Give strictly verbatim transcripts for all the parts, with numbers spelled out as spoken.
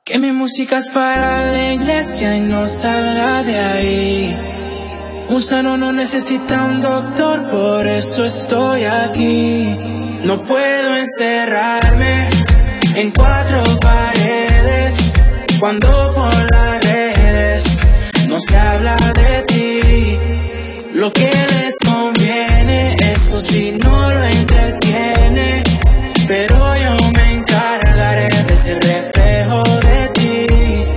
Que mi música es para la iglesia y no salga de ahí. Un sano no necesita un doctor, por eso estoy aquí. No puedo encerrarme en cuatro paredes cuando por las redes no se habla de ti. Lo que les conviene, eso sí no lo entretiene, pero yo me encargaré de ser reflejo de ti.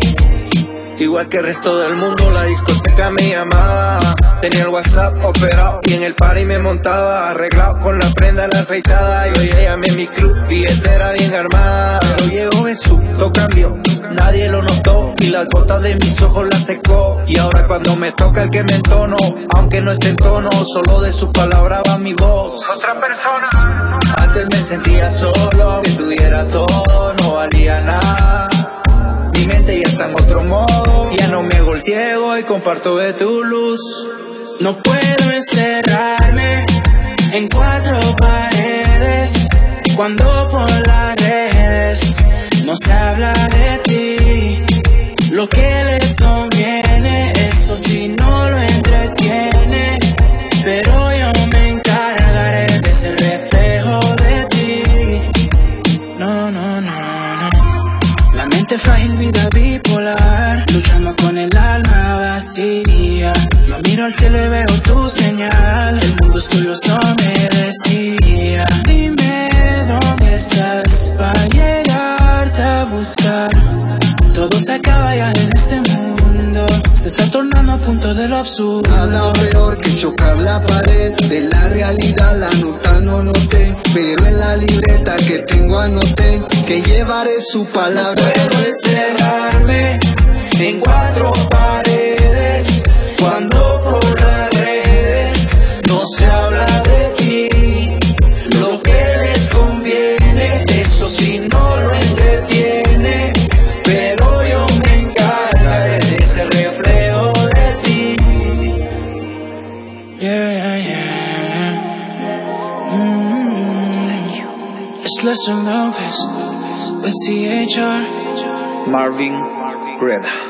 Igual que el resto del mundo, la discoteca me llamaba. Tenía el WhatsApp operado y en el party me montaba, arreglado con la prenda la afeitada. Y hoy llamé mi club, billetera bien armada. Pero llegó Jesús, todo cambió, nadie lo notó y las gotas de mis ojos las secó. Y ahora cuando me toca el que me entono, aunque no esté en tono, solo de su palabra va mi voz. Otra persona. Antes me sentía solo, aunque tuviera todo, no valía nada. Mi mente ya está en otro modo, ya no me hago el ciego y comparto de tu luz. No puedo encerrarme en cuatro paredes cuando por las redes no se habla de ti. Lo que les conviene, eso sí no lo entretiene, pero yo me encargaré de ser reflejo de ti. No, no, no, no. La mente frágil, vida bipolar, luchando con el alma vacía. Yo miro al cielo y veo tu señal, el mundo es tuyo, eso me decía. Dime dónde estás para llegarte a buscar. Todo se acaba ya en este mundo, se está tornando a punto de lo absurdo. Nada peor que chocar la pared de la realidad, la nota no noté, pero en la libreta que tengo anoté que llevaré su palabra. No puedo encerrarme en cuatro paredes cuando por las redes no se habla de ti. Lo que les conviene, eso sí no lo entretiene, pero yo me encargaré de ser reflejo de ti. Yeah, yeah, yeah. Mm-hmm. It's Lester Lopez with C H R. Marvin Reda.